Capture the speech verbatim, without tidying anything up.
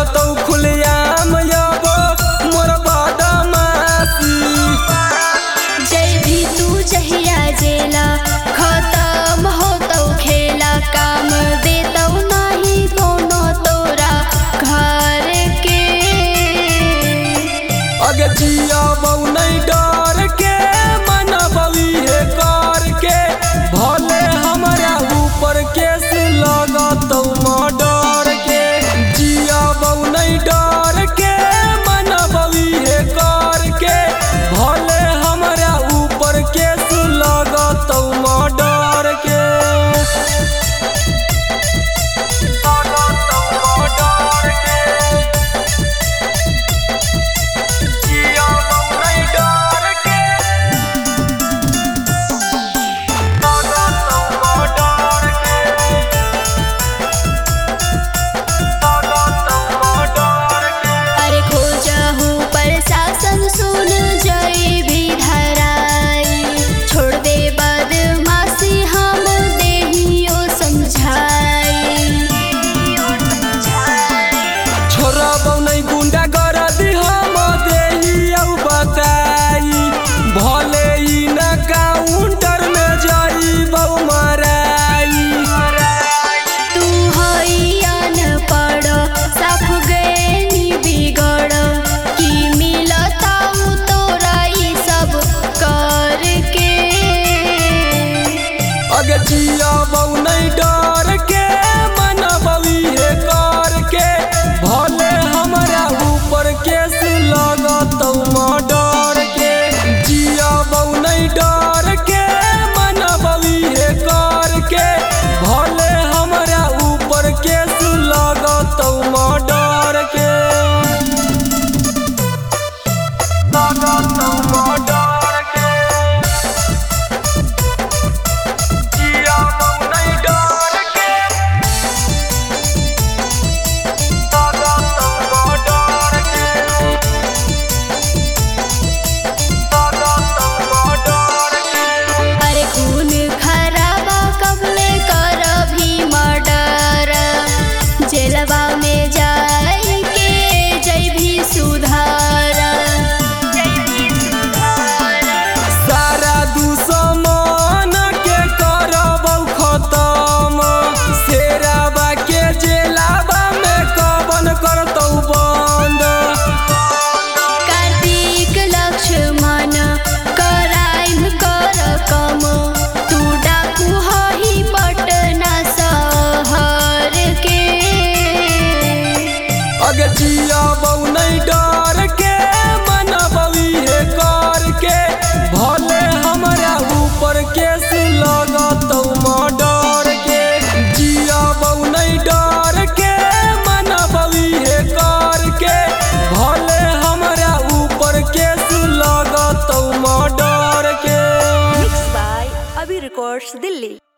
करतौ खुलेआम अब मोर बदमाशी। जय भी तू जहिया जेला खत्म होतौ खेला, काम देतौ नाही कोनो तोरा घर के। अगे जियाबौ नहीं डर के मनबवी है कर के, भले हमरा ऊपर केस लगतौ मर्डर के। जियाबौ नहीं डर के मनबवी है कर के, भले हमरा ऊपर केस लगतौ मर्डर के। सुन जय भी धराई, छोड़ दे बदमाशी हम देहियो समझाई। छोड़बौ नहीं गुंडा कर दी हम देहियो बताई, भले ही न काउंटर में जाइबौ मराई। तू हई अनपढ़ साफ गए बिगड़, अगे जियाबौ नहीं डर के मनबवी है कर के, भले हमरा ऊपर केस लगतौ मर्डर के। जियाबौ नहीं डर के मनबवी है कर के, भले हमरा ऊपर केस लगतौ मर्डर के। लगतौ मर्डर के। जेलवा में जाए के जय भी सुधार, सारा दुश्मन के करबौ खत्म, शेराबा के जेलाबा में कवन करतौ बंद। कार्तिक लक्ष्मण क्राइम कर कम, तू डाकू हही पटना शहर के। अगे जियाबौ नहीं डर के मनबवी है कर के, भले हमरा ऊपर केस लगतौ मर्डर के। जियाबौ नहीं डर के मनबवी है कर के, भले हमरा ऊपर केस लगतौ मर्डर के। मिक्स बाय अभी रिकॉर्ड्स दिल्ली।